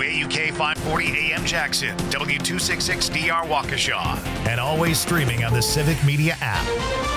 WAUK 540 AM Jackson, W266DR Waukesha, and always streaming on the Civic Media app.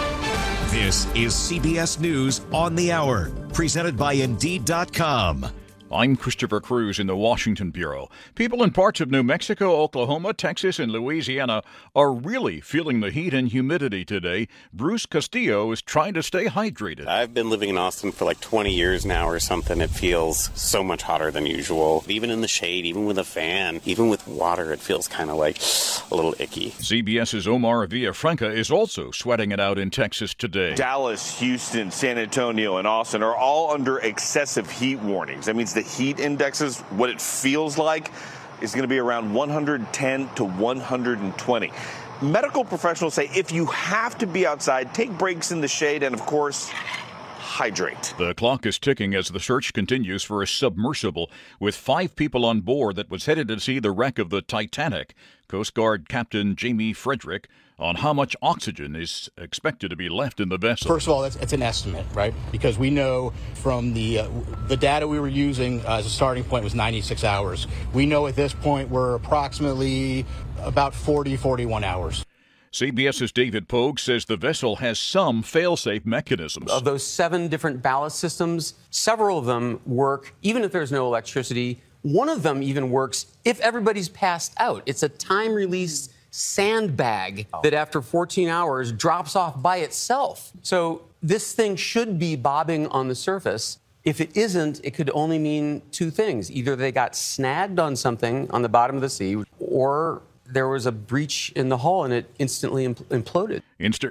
This is CBS News on the Hour, presented by Indeed.com. I'm Christopher Cruz in the Washington Bureau. People in parts of New Mexico, Oklahoma, Texas, and Louisiana are really feeling the heat and humidity today. Bruce Castillo is trying to stay hydrated. I've been living in Austin for like 20 years now or something. It feels so much hotter than usual. Even in the shade, even with a fan, even with water, it feels kind of like a little icky. CBS's Omar Villafranca is also sweating it out in Texas today. Dallas, Houston, San Antonio, and Austin are all under excessive heat warnings. That means the heat indexes, what it feels like, is going to be around 110 to 120. Medical professionals say if you have to be outside, take breaks in the shade and, of course, hydrate. The clock is ticking as the search continues for a submersible with 5 people on board that was headed to see the wreck of the Titanic. Coast Guard Captain Jamie Frederick on how much oxygen is expected to be left in the vessel. First of all, it's an estimate, right? Because we know from the data we were using as a starting point was 96 hours. We know at this point we're approximately about 41 hours. CBS's David Pogue says the vessel has some fail-safe mechanisms. Of those 7 different ballast systems, several of them work even if there's no electricity. One of them even works if everybody's passed out. It's a time-release sandbag that after 14 hours drops off by itself. So this thing should be bobbing on the surface. If it isn't, it could only mean 2 things. Either they got snagged on something on the bottom of the sea, or there was a breach in the hull and it instantly imploded.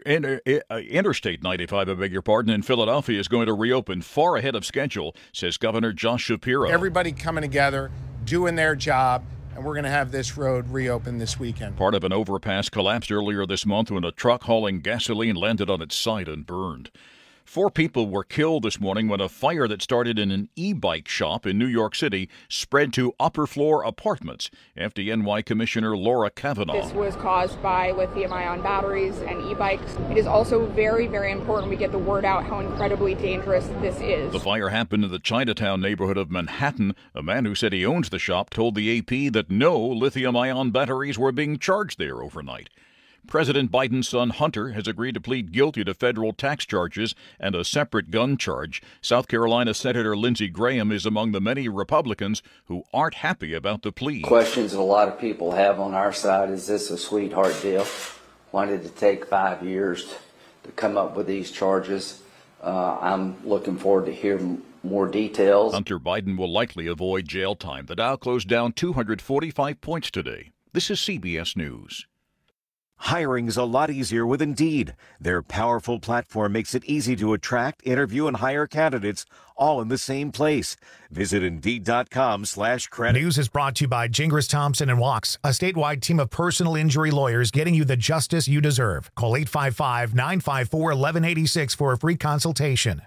Interstate 95, in Philadelphia is going to reopen far ahead of schedule, says Governor Josh Shapiro. Everybody coming together, doing their job, and we're going to have this road reopen this weekend. Part of an overpass collapsed earlier this month when a truck hauling gasoline landed on its side and burned. 4 people were killed this morning when a fire that started in an e-bike shop in New York City spread to upper-floor apartments. FDNY Commissioner Laura Kavanaugh. This was caused by lithium-ion batteries and e-bikes. It is also very, very important we get the word out how incredibly dangerous this is. The fire happened in the Chinatown neighborhood of Manhattan. A man who said he owns the shop told the AP that no lithium-ion batteries were being charged there overnight. President Biden's son Hunter has agreed to plead guilty to federal tax charges and a separate gun charge. South Carolina Senator Lindsey Graham is among the many Republicans who aren't happy about the plea. Questions that a lot of people have on our side, is this a sweetheart deal? Why did it take 5 years to come up with these charges? I'm looking forward to hearing more details. Hunter Biden will likely avoid jail time. The Dow closed down 245 points today. This is CBS News. Hiring's a lot easier with Indeed. Their powerful platform makes it easy to attract, interview, and hire candidates all in the same place. Visit Indeed.com/credit. News is brought to you by Gingras Thompson and Wachs, a statewide team of personal injury lawyers getting you the justice you deserve. Call 855-954-1186 for a free consultation.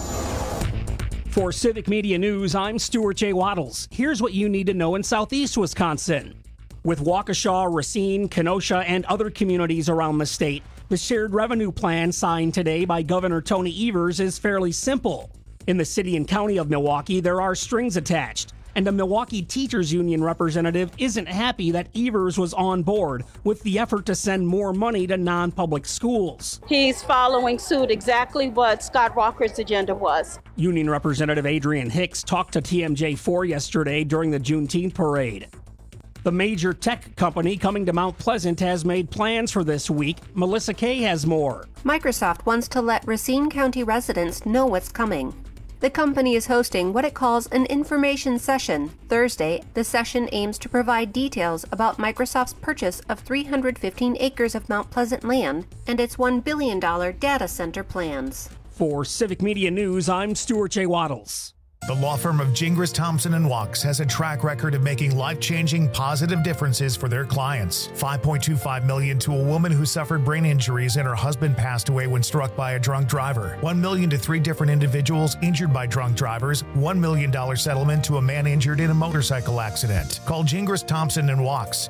For Civic Media News, I'm Stuart J. Waddles. Here's what you need to know in Southeast Wisconsin. With Waukesha, Racine, Kenosha, and other communities around the state, the shared revenue plan signed today by Governor Tony Evers is fairly simple. In the city and county of Milwaukee, there are strings attached, and a Milwaukee Teachers Union representative isn't happy that Evers was on board with the effort to send more money to non-public schools. He's following suit exactly what Scott Walker's agenda was. Union Representative Adrian Hicks talked to TMJ4 yesterday during the Juneteenth parade. The major tech company coming to Mount Pleasant has made plans for this week. Melissa Kay has more. Microsoft wants to let Racine County residents know what's coming. The company is hosting what it calls an information session Thursday. The session aims to provide details about Microsoft's purchase of 315 acres of Mount Pleasant land and its $1 billion data center plans. For Civic Media News, I'm Stuart J. Waddles. The law firm of Gingras Thompson and Wachs has a track record of making life-changing positive differences for their clients. $5.25 million to a woman who suffered brain injuries and her husband passed away when struck by a drunk driver. $1 million to 3 different individuals injured by drunk drivers. $1 million settlement to a man injured in a motorcycle accident. Call Gingras Thompson and Wachs,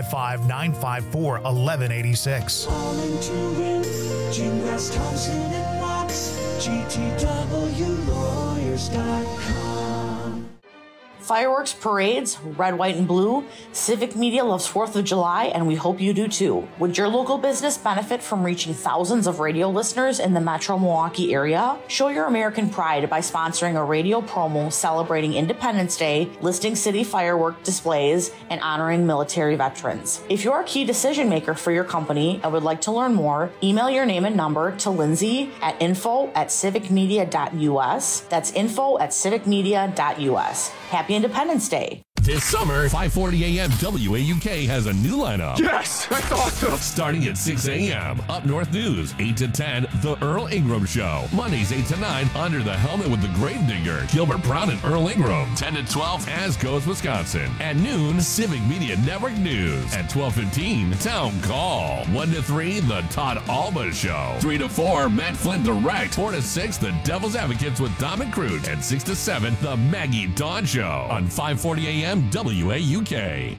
855-954-1186. Calling to win, Gingras Thompson and Wachs, GTWlawyers.com. fireworks, parades, red, white, and blue. Civic Media loves 4th of July, and we hope you do too. Would your local business benefit from reaching thousands of radio listeners in the metro Milwaukee area? Show your American pride by sponsoring a radio promo celebrating Independence Day, listing city firework displays, and honoring military veterans. If you're a key decision maker for your company and would like to learn more, email your name and number to Lindsay at info@civicmedia.us. That's info@civicmedia.us. Happy Independence Day. This summer, 540 AM WAUK has a new lineup. Yes, that's awesome. Starting at 6 a.m. Up North News, 8 to 10, The Earl Ingram Show. Mondays, 8 to 9, Under the Helmet with the Gravedigger, Gilbert Brown and Earl Ingram. 10 to 12, As Goes Wisconsin. At noon, Civic Media Network News. At 12:15, Town Call. 1 to 3, The Todd Alba Show. 3 to 4, Matt Flynn Direct. 4 to 6, The Devil's Advocates with Dominic Cruz. And 6 to 7, The Maggie Dawn Show. On 540 AM WAUK.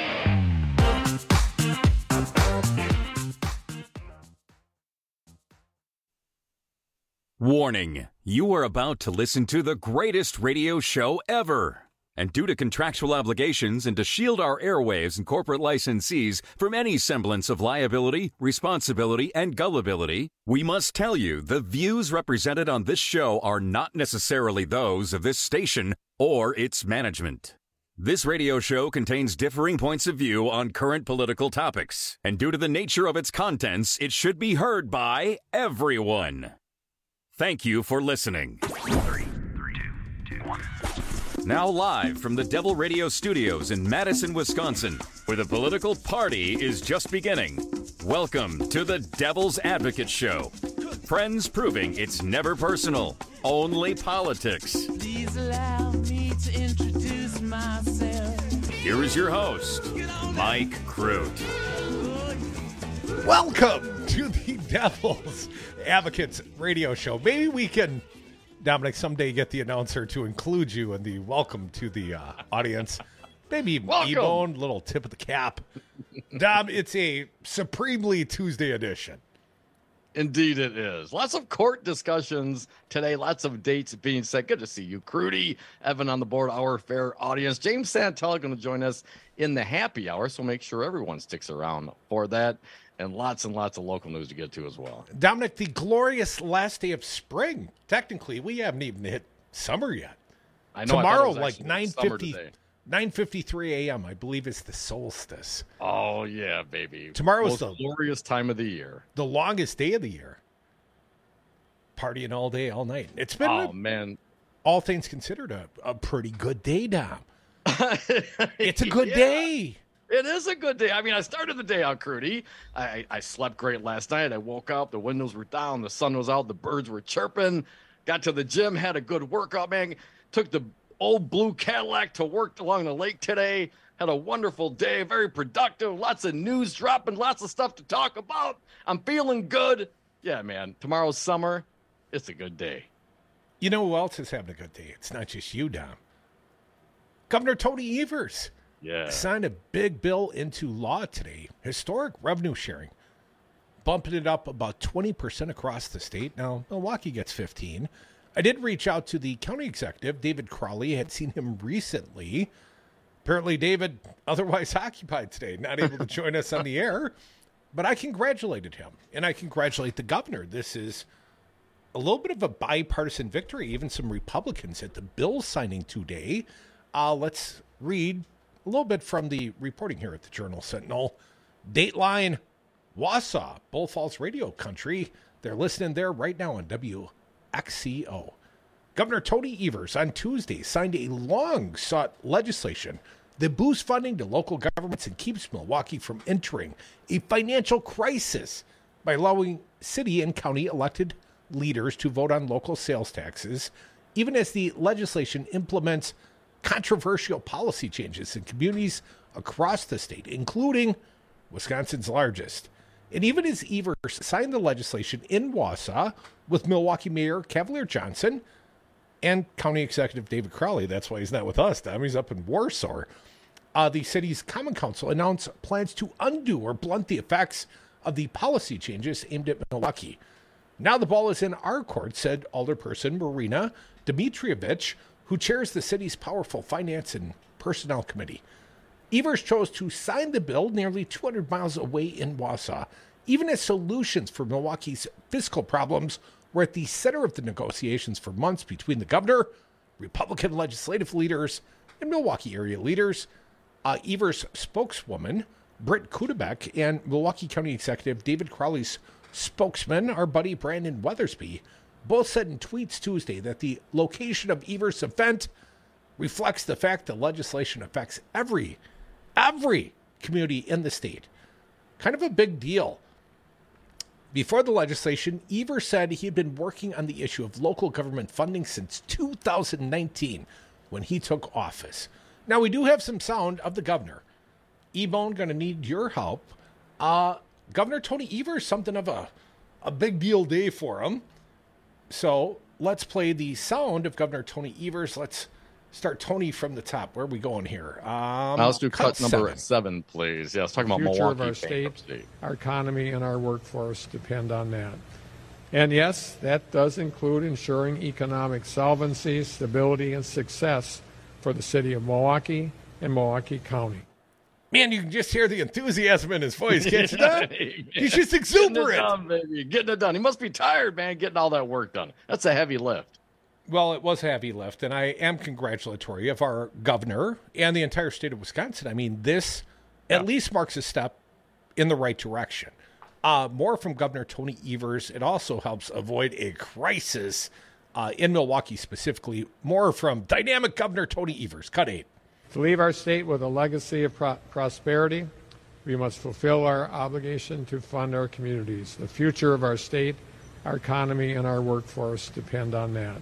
Warning, you are about to listen to the greatest radio show ever. And due to contractual obligations and to shield our airwaves and corporate licensees from any semblance of liability, responsibility, and gullibility, we must tell you the views represented on this show are not necessarily those of this station or its management. This radio show contains differing points of view on current political topics, and due to the nature of its contents, it should be heard by everyone. Thank you for listening. 3, 2, 1. Now live from the Devil Radio Studios in Madison, Wisconsin, where the political party is just beginning. Welcome to the Devil's Advocate Show. Friends proving it's never personal, only politics. Please allow me to introduce myself. Here is your host, Mike Crute. Welcome to the Devil's Advocates radio show. Maybe we can, Dominic, someday get the announcer to include you in the welcome to the audience. Maybe E-Bone, little tip of the cap. Dom, it's a supremely Tuesday edition. Indeed it is. Lots of court discussions today, lots of dates being set. Good to see you, Crudy, Evan on the board, our fair audience. James Santel going to join us in the happy hour, so make sure everyone sticks around for that. And lots of local news to get to as well. Dominic, the glorious last day of spring. Technically, we haven't even hit summer yet. I know. Tomorrow, like 9:53 a.m., I believe is the solstice. Oh, yeah, baby. Tomorrow's the glorious time of the year. The longest day of the year. Partying all day, all night. It's been, man, all things considered, a pretty good day, Dom. It's a good day. It is a good day. I mean, I started the day out, Crudy. I slept great last night. I woke up, the windows were down, the sun was out, the birds were chirping. Got to the gym, had a good workout, man. Took the old blue Cadillac to work along the lake today. Had a wonderful day, very productive. Lots of news dropping, lots of stuff to talk about. I'm feeling good. Yeah, man. Tomorrow's summer. It's a good day. You know who else is having a good day? It's not just you, Dom. Governor Tony Evers. Yeah. Signed a big bill into law today. Historic revenue sharing. Bumping it up about 20% across the state. Now, Milwaukee gets 15. I did reach out to the county executive, David Crowley. I had seen him recently. Apparently, David, otherwise occupied today, not able to join us on the air. But I congratulated him, and I congratulate the governor. This is a little bit of a bipartisan victory. Even some Republicans at the bill signing today. Let's read a little bit from the reporting here at the Journal-Sentinel. Dateline, Wausau, Bull Falls Radio Country. They're listening there right now on WXCO. Governor Tony Evers on Tuesday signed a long-sought legislation that boosts funding to local governments and keeps Milwaukee from entering a financial crisis by allowing city and county elected leaders to vote on local sales taxes, even as the legislation implements controversial policy changes in communities across the state, including Wisconsin's largest. And even as Evers signed the legislation in Wausau with Milwaukee Mayor Cavalier Johnson and County Executive David Crowley, that's why he's not with us, Tom. He's up in Warsaw. The city's Common Council announced plans to undo or blunt the effects of the policy changes aimed at Milwaukee. Now the ball is in our court, said Alderperson Marina Dmitrievich, who chairs the city's powerful finance and personnel committee. Evers chose to sign the bill nearly 200 miles away in Wausau, even as solutions for Milwaukee's fiscal problems were at the center of the negotiations for months between the governor, Republican legislative leaders, and Milwaukee area leaders. Evers' spokeswoman, Britt Kudebeck, and Milwaukee County Executive David Crowley's spokesman, our buddy Brandon Weathersby, both said in tweets Tuesday that the location of Evers' event reflects the fact that legislation affects every community in the state. Kind of a big deal. Before the legislation, Evers said he had been working on the issue of local government funding since 2019 when he took office. Now, we do have some sound of the governor. E-Bone, going to need your help. Governor Tony Evers, something of a big deal day for him. So let's play the sound of Governor Tony Evers. Let's start Tony from the top. Where are we going here? Let's do cut number 7, please. Yeah, let's talk about Milwaukee. Milwaukee. The future of our state, our economy, and our workforce depend on that. And yes, that does include ensuring economic solvency, stability, and success for the city of Milwaukee and Milwaukee County. Man, you can just hear the enthusiasm in his voice, can't you? Hey, he's just exuberant. Getting it done, baby. Getting it done. He must be tired, man, getting all that work done. That's a heavy lift. Well, it was a heavy lift, and I am congratulatory of our governor and the entire state of Wisconsin. I mean, this at least marks a step in the right direction. More from Governor Tony Evers. It also helps avoid a crisis in Milwaukee specifically. More from dynamic Governor Tony Evers. Cut 8. To leave our state with a legacy of prosperity, we must fulfill our obligation to fund our communities. The future of our state, our economy, and our workforce depend on that.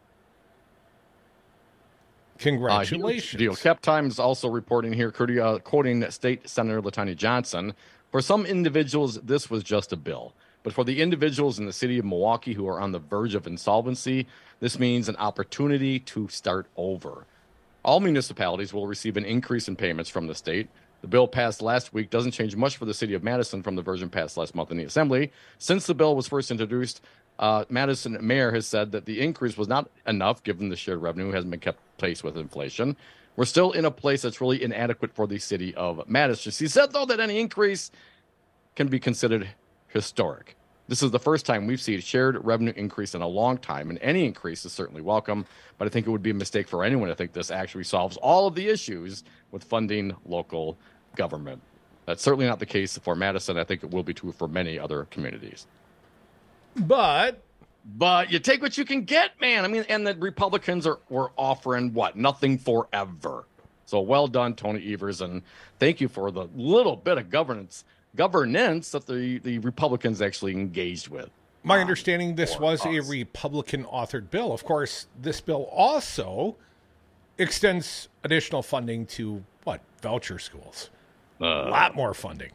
Congratulations. Deal. Cap Times also reporting here, quoting State Senator LaTanya Johnson, for some individuals, this was just a bill. But for the individuals in the city of Milwaukee who are on the verge of insolvency, this means an opportunity to start over. All municipalities will receive an increase in payments from the state. The bill passed last week doesn't change much for the city of Madison from the version passed last month in the Assembly. Since the bill was first introduced, Madison mayor has said that the increase was not enough given the shared revenue hasn't been kept pace with inflation. We're still in a place that's really inadequate for the city of Madison. She said, though, that any increase can be considered historic. This is the first time we've seen a shared revenue increase in a long time, and any increase is certainly welcome, but I think it would be a mistake for anyone to think this actually solves all of the issues with funding local government. That's certainly not the case for Madison. I think it will be true for many other communities. But you take what you can get, man. I mean, and the Republicans were offering what? Nothing forever. So well done, Tony Evers, and thank you for the little bit of governance that the Republicans actually engaged with. My understanding, this was a Republican-authored bill. Of course, this bill also extends additional funding to, voucher schools. A lot more funding.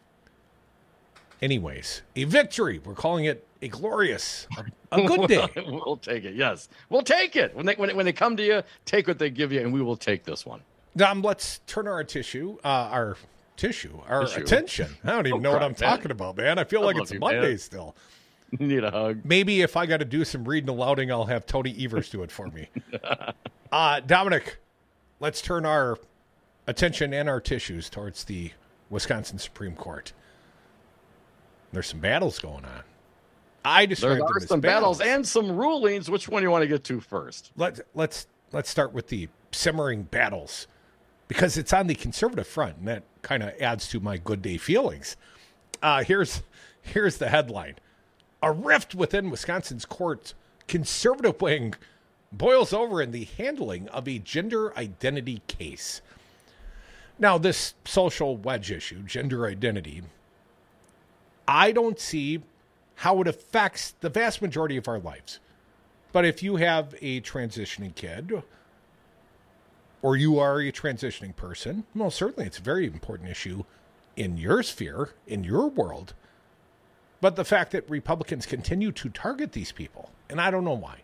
Anyways, a victory. We're calling it a glorious, a good day. We'll take it, yes. We'll take it. When they come to you, take what they give you, and we will take this one. Let's turn our attention. I don't even know what I'm talking about, man. I feel like it's Monday still. You need a hug. Maybe if I got to do some reading alouding, I'll have Tony Evers do it for me. Dominic, let's turn our attention and our tissues towards the Wisconsin Supreme Court. There's some battles going on. I described them as some battles and some rulings. Which one do you want to get to first? Let's start with the simmering battles, because it's on the conservative front, and that kind of adds to my good day feelings. Here's the headline. A rift within Wisconsin's courts, conservative wing boils over in the handling of a gender identity case. Now, this social wedge issue, gender identity, I don't see how it affects the vast majority of our lives. But if you have a transitioning kid, or you are a transitioning person, well, certainly it's a very important issue in your sphere, in your world. But the fact that Republicans continue to target these people, and I don't know why.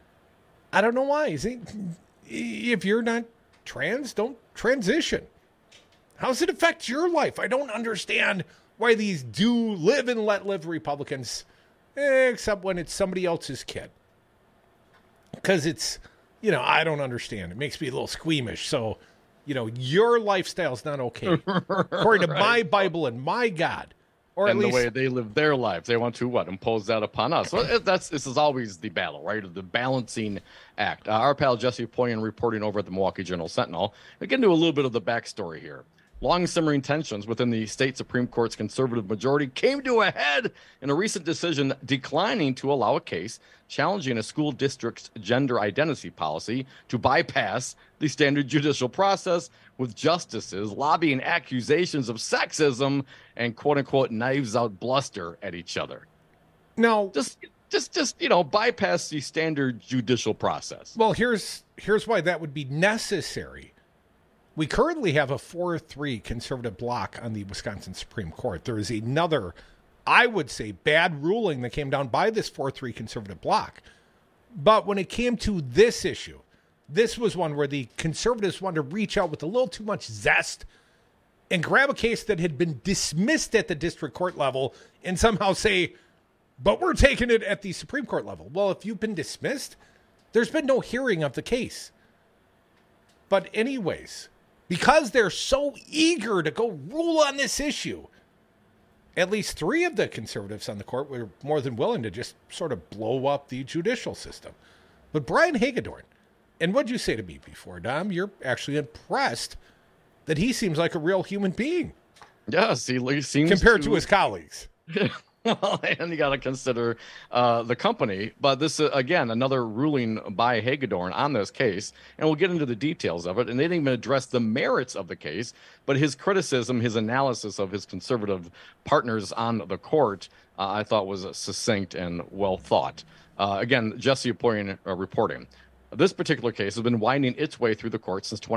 If you're not trans, don't transition. How does it affect your life? I don't understand why these do live and let live Republicans, except when it's somebody else's kid. Because it's I don't understand. It makes me a little squeamish. So, your lifestyle's not okay. According to my Bible and my God. Or and at least the way they live their lives. They want to, impose that upon us. So this is always the battle, right? The balancing act. Our pal Jesse Poyen reporting over at the Milwaukee Journal-Sentinel. We get into a little bit of the backstory here. Long simmering tensions within the state Supreme Court's conservative majority came to a head in a recent decision declining to allow a case challenging a school district's gender identity policy to bypass the standard judicial process, with justices lobbying accusations of sexism and quote-unquote knives out bluster at each other. No. Just bypass the standard judicial process. Well, here's why that would be necessary. We currently have a 4-3 conservative block on the Wisconsin Supreme Court. There is another, I would say, bad ruling that came down by this 4-3 conservative block. But when it came to this issue, this was one where the conservatives wanted to reach out with a little too much zest and grab a case that had been dismissed at the district court level and somehow say, but we're taking it at the Supreme Court level. Well, if you've been dismissed, there's been no hearing of the case. But anyways, because they're so eager to go rule on this issue, at least 3 of the conservatives on the court were more than willing to just sort of blow up the judicial system. But Brian Hagedorn, and what'd you say to me before, Dom? You're actually impressed that he seems like a real human being. Yes, he seems compared to his colleagues. Well, and you got to consider the company. But this, again, another ruling by Hagedorn on this case, and we'll get into the details of it. And they didn't even address the merits of the case, but his criticism, his analysis of his conservative partners on the court, I thought was succinct and well thought. Again, Jesse Poyen reporting. This particular case has been winding its way through the courts since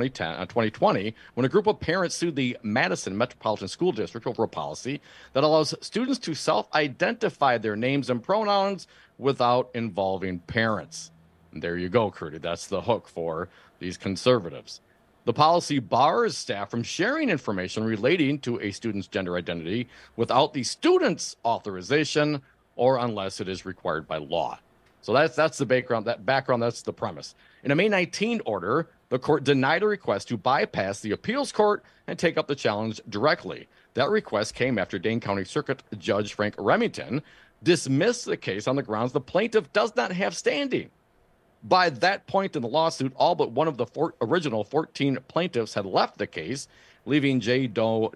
2020, when a group of parents sued the Madison Metropolitan School District over a policy that allows students to self-identify their names and pronouns without involving parents. And there you go, Crudy. That's the hook for these conservatives. The policy bars staff from sharing information relating to a student's gender identity without the student's authorization or unless it is required by law. So that's the background. That's the premise. In a May 19 order, the court denied a request to bypass the appeals court and take up the challenge directly. That request came after Dane County Circuit Judge Frank Remington dismissed the case on the grounds the plaintiff does not have standing. By that point in the lawsuit, all but one of the original 14 plaintiffs had left the case, leaving Jane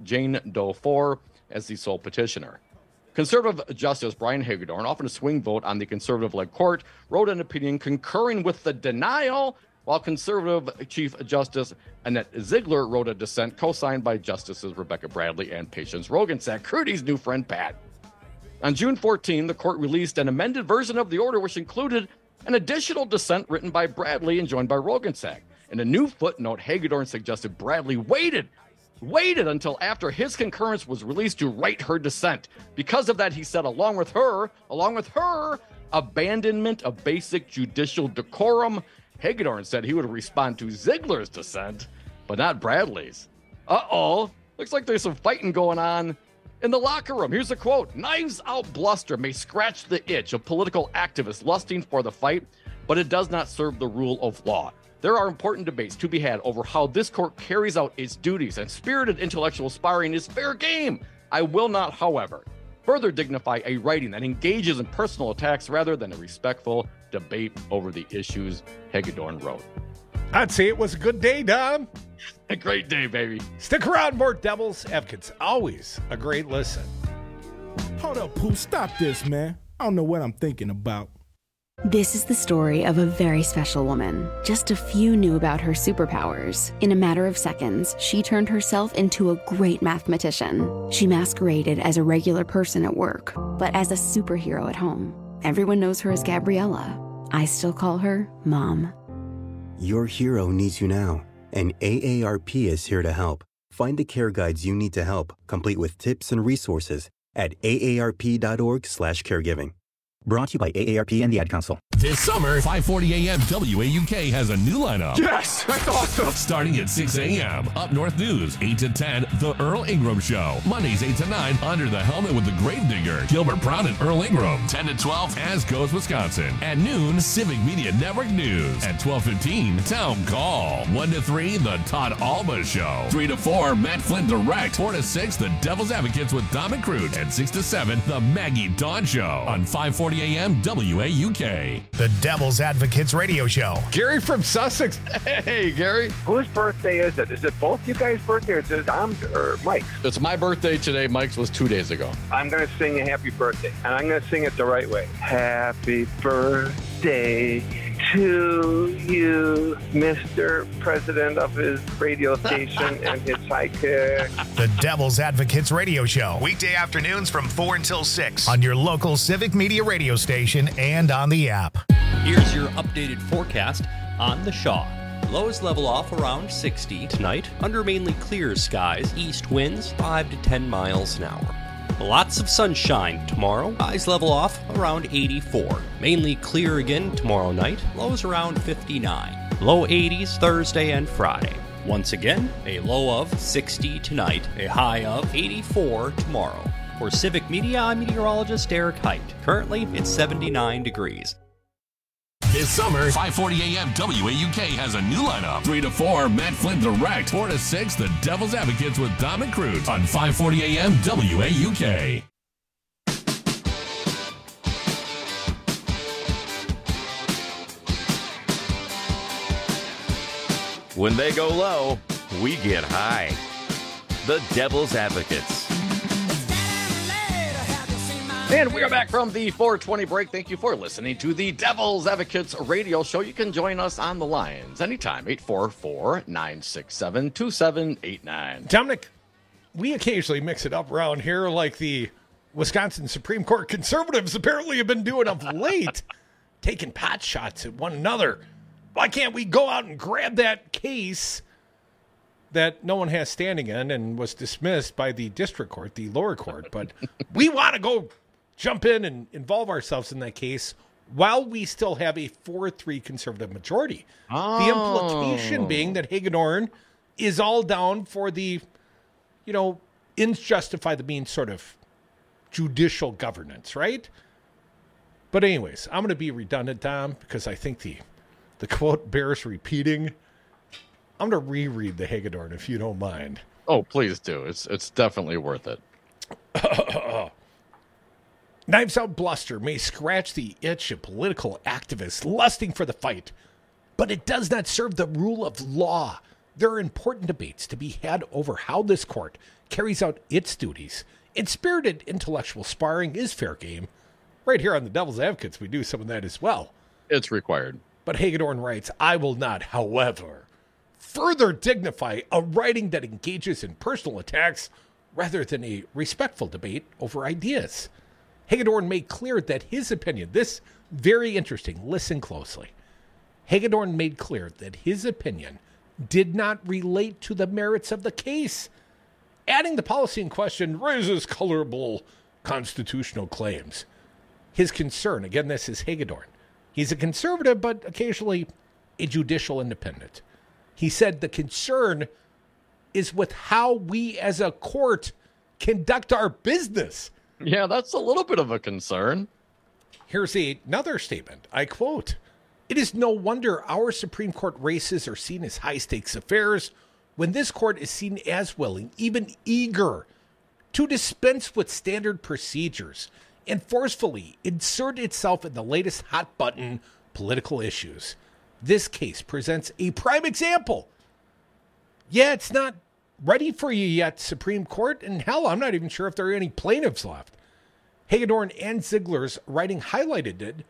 Doe 4 as the sole petitioner. Conservative Justice Brian Hagedorn, often a swing vote on the conservative-led court, wrote an opinion concurring with the denial, while conservative Chief Justice Annette Ziegler wrote a dissent co-signed by Justices Rebecca Bradley and Patience Roggensack, Crudy's new friend Pat. On June 14, the court released an amended version of the order, which included an additional dissent written by Bradley and joined by Roggensack. In a new footnote, Hagedorn suggested Bradley waited until after his concurrence was released to write her dissent. Because of that, he said, along with her, abandonment of basic judicial decorum. Hagedorn said he would respond to Ziegler's dissent, but not Bradley's. Uh-oh. Looks like there's some fighting going on in the locker room. Here's a quote. Knives out bluster may scratch the itch of political activists lusting for the fight, but it does not serve the rule of law. There are important debates to be had over how this court carries out its duties, and spirited intellectual sparring is fair game. I will not, however, further dignify a writing that engages in personal attacks rather than a respectful debate over the issues, Hagedorn wrote. I'd say it was a good day, Dom. A great day, baby. Stick around, more Devil's Advocates. Always a great listen. Hold up, Pooh. Stop this, man. I don't know what I'm thinking about. This is the story of a very special woman. Just a few knew about her superpowers. In a matter of seconds, she turned herself into a great mathematician. She masqueraded as a regular person at work, but as a superhero at home. Everyone knows her as Gabriella. I still call her Mom. Your hero needs you now, and AARP is here to help. Find the care guides you need to help, complete with tips and resources at aarp.org/caregiving. Brought to you by AARP and the Ad Council. This summer, 540 AM WAUK has a new lineup. Yes, that's awesome. Starting at 6 a.m. Up North News, 8 to 10, The Earl Ingram Show. Mondays, 8 to 9, Under the Helmet with the Gravedigger, Gilbert Brown and Earl Ingram. 10 to 12, As Goes Wisconsin. At noon, Civic Media Network News. At 12:15, Town Call. 1 to 3, The Todd Alba Show. 3 to 4, Matt Flynn Direct. 4 to 6, The Devil's Advocates with Dom and Crute. And 6 to 7, The Maggie Dawn Show on 540 AM WAUK. The Devil's Advocates Radio Show. Gary from Sussex. Hey, Gary. Whose birthday is it? Is it both you guys' birthday or is it Dom's or Mike's? It's my birthday today. Mike's was 2 days ago. I'm going to sing a happy birthday, and I'm going to sing it the right way. Happy birthday to you, Mr. President of his radio station and his sidekick. The Devil's Advocates Radio Show. Weekday afternoons from 4 until 6 on your local Civic Media radio station and on the app. Here's your updated forecast on the Shaw. Lows level off around 60 tonight under mainly clear skies. East winds 5 to 10 miles an hour. Lots of sunshine tomorrow. Highs level off around 84. Mainly clear again tomorrow night. Lows around 59. Low 80s Thursday and Friday. Once again, a low of 60 tonight. A high of 84 tomorrow. For Civic Media, I'm meteorologist Eric Height. Currently, it's 79 degrees. This summer, 540 AM WAUK has a new lineup. 3 to 4, Matt Flynn Direct. 4 to 6, The Devil's Advocates with Dom and Crute on 540 AM WAUK. When they go low, we get high. The Devil's Advocates. And we are back from the 420 break. Thank you for listening to the Devil's Advocates radio show. You can join us on the lines anytime, 844-967-2789. Dominic, we occasionally mix it up around here like the Wisconsin Supreme Court conservatives apparently have been doing of late, taking pot shots at one another. Why can't we go out and grab that case that no one has standing in and was dismissed by the district court, the lower court, but we want to go jump in and involve ourselves in that case while we still have a 4-3 conservative majority. The implication being that Hagedorn is all down for the, ends justify the means sort of judicial governance, right? But anyways, I'm going to be redundant, Dom, because I think the quote bears repeating. I'm going to reread the Hagedorn if you don't mind. Oh, please do. It's definitely worth it. Knives Out bluster may scratch the itch of political activists lusting for the fight, but it does not serve the rule of law. There are important debates to be had over how this court carries out its duties, and spirited intellectual sparring is fair game. Right here on the Devil's Advocates, we do some of that as well. It's required. But Hagedorn writes, I will not, however, further dignify a writing that engages in personal attacks rather than a respectful debate over ideas. Hagedorn made clear that his opinion, this very interesting, listen closely. Hagedorn made clear that his opinion did not relate to the merits of the case, adding the policy in question raises colorable constitutional claims. His concern, again, this is Hagedorn. He's a conservative, but occasionally a judicial independent. He said the concern is with how we as a court conduct our business. Yeah, that's a little bit of a concern. Here's another statement. I quote, "It is no wonder our Supreme Court races are seen as high-stakes affairs when this court is seen as willing, even eager, to dispense with standard procedures and forcefully insert itself in the latest hot-button political issues. This case presents a prime example. Yeah, it's not ready for you yet, Supreme Court, and hell, I'm not even sure if there are any plaintiffs left." Hagedorn and Ziegler's writing highlighted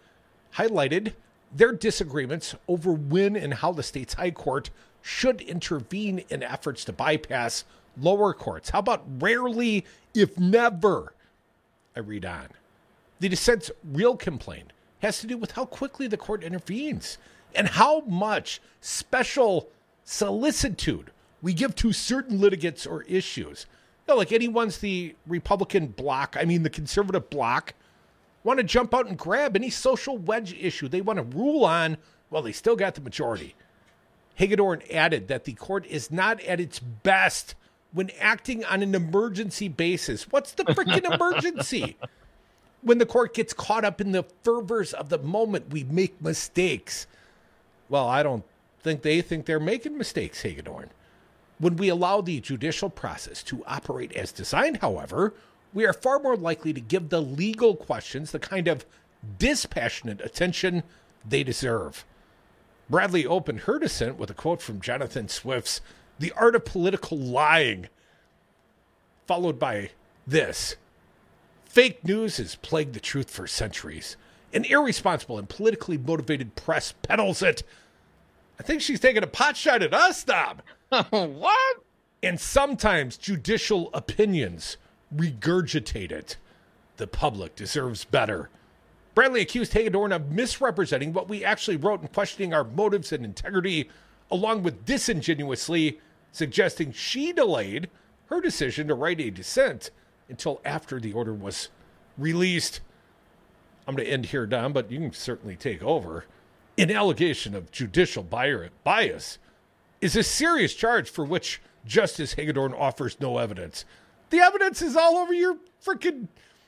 their disagreements over when and how the state's high court should intervene in efforts to bypass lower courts. How about rarely, if never? I read on. The dissent's real complaint has to do with how quickly the court intervenes and how much special solicitude we give to certain litigants or issues. Like anyone's the Republican bloc, the conservative bloc, want to jump out and grab any social wedge issue they want to rule on while they still got the majority. Hagedorn added that the court is not at its best when acting on an emergency basis. What's the freaking emergency? When the court gets caught up in the fervors of the moment, we make mistakes. Well, I don't think they think they're making mistakes, Hagedorn. When we allow the judicial process to operate as designed, however, we are far more likely to give the legal questions the kind of dispassionate attention they deserve. Bradley opened her dissent with a quote from Jonathan Swift's The Art of Political Lying, followed by this. Fake news has plagued the truth for centuries. An irresponsible and politically motivated press peddles it. I think she's taking a pot shot at us, Dom. What? And sometimes judicial opinions regurgitate it. The public deserves better. Bradley accused Hagedorn of misrepresenting what we actually wrote and questioning our motives and integrity, along with disingenuously suggesting she delayed her decision to write a dissent until after the order was released. I'm going to end here, Don, but you can certainly take over. An allegation of judicial bias is a serious charge for which Justice Hagedorn offers no evidence. The evidence is all over your freaking...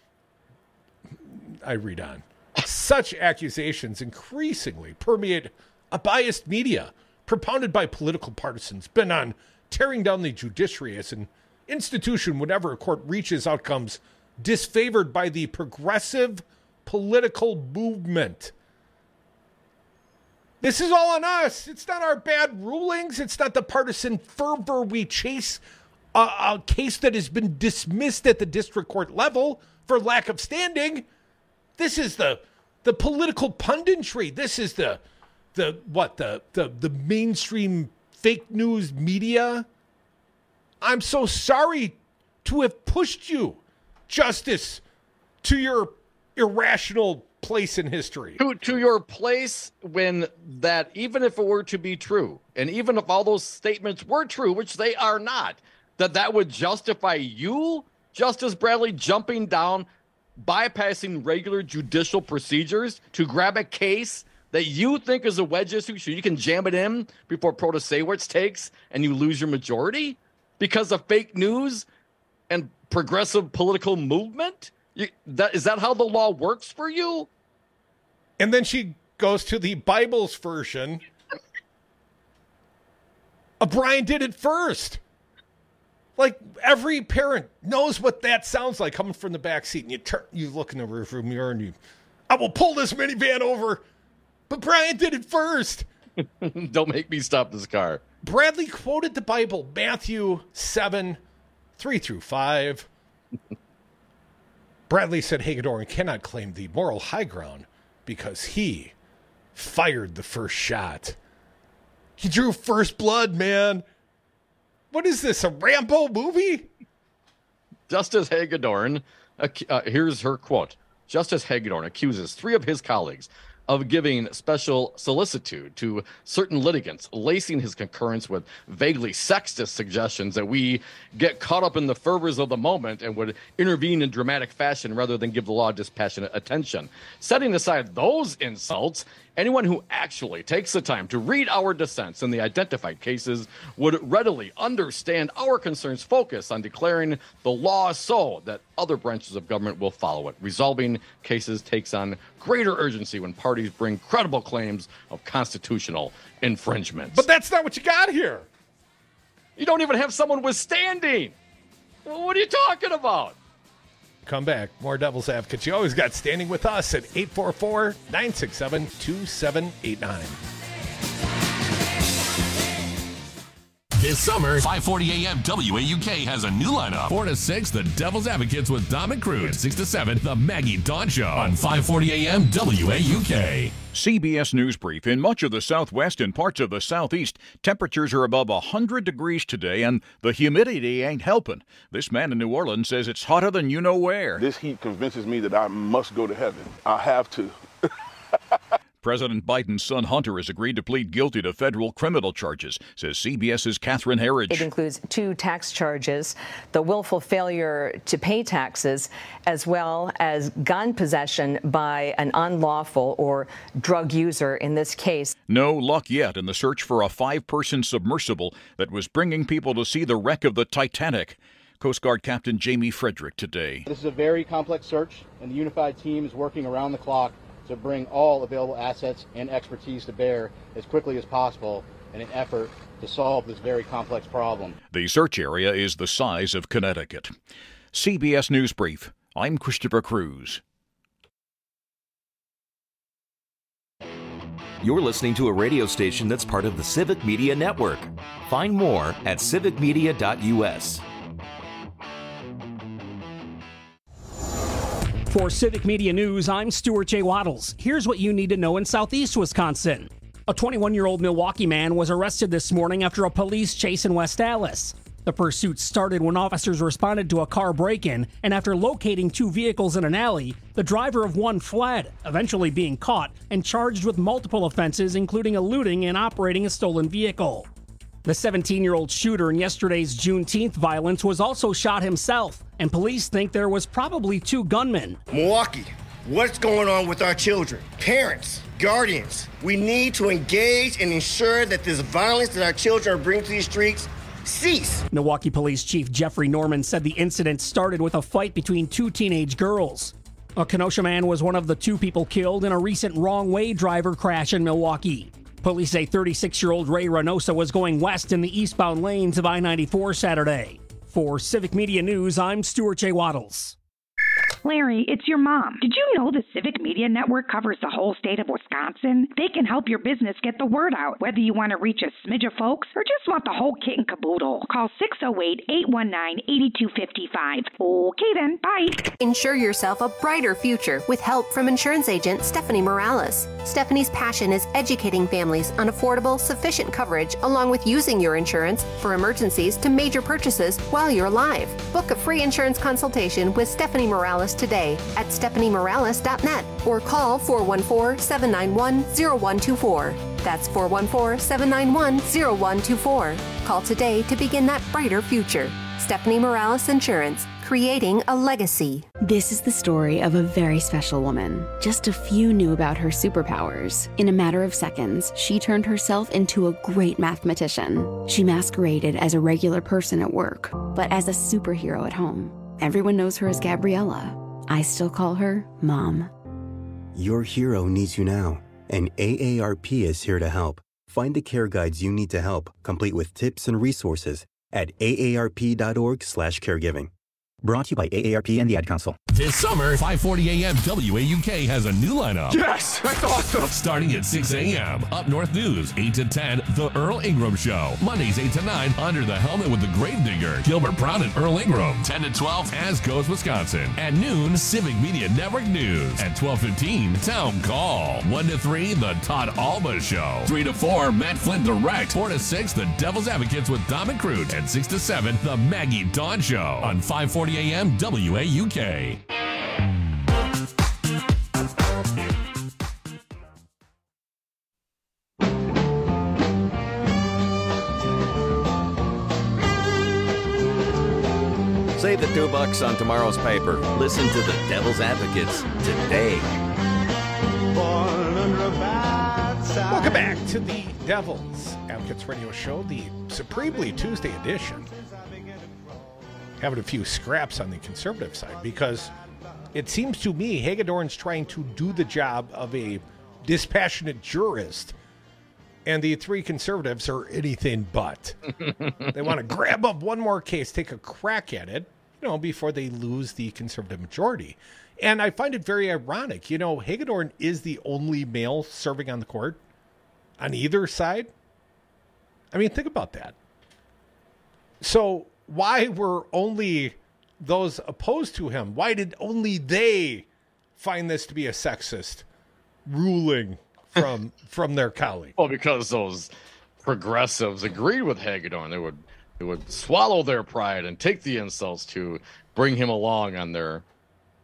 I read on. Such accusations increasingly permeate a biased media propounded by political partisans bent on tearing down the judiciary as an institution whenever a court reaches outcomes disfavored by the progressive political movement. This is all on us. It's not our bad rulings. It's not the partisan fervor we chase a case that has been dismissed at the district court level for lack of standing. This is the political punditry. This is the mainstream fake news media. I'm so sorry to have pushed you, Justice, to your irrational place in history. To your place when that, even if it were to be true, and even if all those statements were true, which they are not, that would justify you, Justice Bradley, jumping down, bypassing regular judicial procedures to grab a case that you think is a wedge issue so you can jam it in before Protasewicz takes and you lose your majority because of fake news and progressive political movement? Is that how the law works for you? And then she goes to the Bible's version of Brian did it first. Like, every parent knows what that sounds like coming from the back seat. And you look in the rearview mirror and I will pull this minivan over. But Brian did it first. Don't make me stop this car. Bradley quoted the Bible, Matthew 7, 3-5. Bradley said Hagedorn cannot claim the moral high ground because he fired the first shot. He drew first blood, man. What is this, a Rambo movie? Justice Hagedorn, here's her quote. Justice Hagedorn accuses 3 of his colleagues of giving special solicitude to certain litigants, lacing his concurrence with vaguely sexist suggestions that we get caught up in the fervors of the moment and would intervene in dramatic fashion rather than give the law dispassionate attention. Setting aside those insults, anyone who actually takes the time to read our dissents in the identified cases would readily understand our concerns focus on declaring the law so that other branches of government will follow it. Resolving cases takes on greater urgency when parties bring credible claims of constitutional infringements. But that's not what you got here. You don't even have someone withstanding. What are you talking about? Come back. More Devil's Advocates. You always got standing with us at 844-967-2789. This summer, 540 AM WAUK has a new lineup. 4 to 6, the Devil's Advocates with Dom and Crude. 6 to 7, the Maggie Dawn Show on 540 AM WAUK. CBS News Brief. In much of the Southwest and parts of the Southeast, temperatures are above 100 degrees today, and the humidity ain't helping. This man in New Orleans says it's hotter than you know where. This heat convinces me that I must go to heaven. I have to. President Biden's son Hunter has agreed to plead guilty to federal criminal charges, says CBS's Catherine Herridge. It includes 2 tax charges, the willful failure to pay taxes, as well as gun possession by an unlawful or drug user in this case. No luck yet in the search for a 5-person submersible that was bringing people to see the wreck of the Titanic. Coast Guard Captain Jamie Frederick today. This is a very complex search, and the unified team is working around the clock to bring all available assets and expertise to bear as quickly as possible in an effort to solve this very complex problem. The search area is the size of Connecticut. CBS News Brief. I'm Christopher Cruz. You're listening to a radio station that's part of the Civic Media Network. Find more at civicmedia.us. For Civic Media News, I'm Stuart J. Waddles. Here's what you need to know in southeast Wisconsin. A 21-year-old Milwaukee man was arrested this morning after a police chase in West Allis. The pursuit started when officers responded to a car break-in, and after locating 2 vehicles in an alley, the driver of one fled, eventually being caught and charged with multiple offenses, including eluding and operating a stolen vehicle. The 17-year-old shooter in yesterday's Juneteenth violence was also shot himself, and police think there was probably 2 gunmen. Milwaukee, what's going on with our children? Parents, guardians, we need to engage and ensure that this violence that our children are bringing to these streets cease. Milwaukee Police Chief Jeffrey Norman said the incident started with a fight between 2 teenage girls. A Kenosha man was one of the 2 people killed in a recent wrong-way driver crash in Milwaukee. Police say 36-year-old Ray Reynosa was going west in the eastbound lanes of I-94 Saturday. For Civic Media News, I'm Stuart J. Waddles. Larry, it's your mom. Did you know the Civic Media Network covers the whole state of Wisconsin? They can help your business get the word out, whether you want to reach a smidge of folks or just want the whole kit and caboodle. Call 608-819-8255. Okay then, bye. Ensure yourself a brighter future with help from insurance agent Stephanie Morales. Stephanie's passion is educating families on affordable, sufficient coverage, along with using your insurance for emergencies to major purchases while you're alive. Book a free insurance consultation with Stephanie Morales today at stephaniemorales.net or call 414-791-0124. That's 414-791-0124. Call today to begin that brighter future. Stephanie Morales Insurance, creating a legacy. This is the story of a very special woman. Just a few knew about her superpowers. In a matter of seconds, she turned herself into a great mathematician. She masqueraded as a regular person at work, but as a superhero at home. Everyone knows her as Gabriella. I still call her Mom. Your hero needs you now, and AARP is here to help. Find the care guides you need to help, complete with tips and resources at aarp.org/caregiving. Brought to you by AARP and the Ad Council. This summer, 5:40 a.m. WAUK has a new lineup. Yes, that's awesome. Starting at 6 a.m. Up North News, 8 to 10, The Earl Ingram Show. Mondays, 8 to 9, Under the Helmet with the Gravedigger, Gilbert Brown and Earl Ingram. 10 to 12, As Goes Wisconsin. At noon, Civic Media Network News. At 12:15, Town Call. 1 to 3, The Todd Alba Show. 3 to 4, Matt Flynn Direct. 4 to 6, The Devil's Advocates with Dom and Crute. And 6 to 7, The Maggie Dawn Show. On 5:40 a.m. WAUK. Save the $2 on tomorrow's paper. Listen to the Devil's Advocates today. Welcome back to the Devil's Advocates Radio Show, the Supremely Tuesday edition. Having a few scraps on the conservative side because it seems to me Hagedorn's trying to do the job of a dispassionate jurist, and the 3 conservatives are anything but. They want to grab up one more case, take a crack at it, before they lose the conservative majority. And I find it very ironic. Hagedorn is the only male serving on the court on either side. I mean, think about that. So why were only those opposed to him? Why did only they find this to be a sexist ruling from their colleague? Well, because those progressives agreed with Hagedorn. They would swallow their pride and take the insults to bring him along on their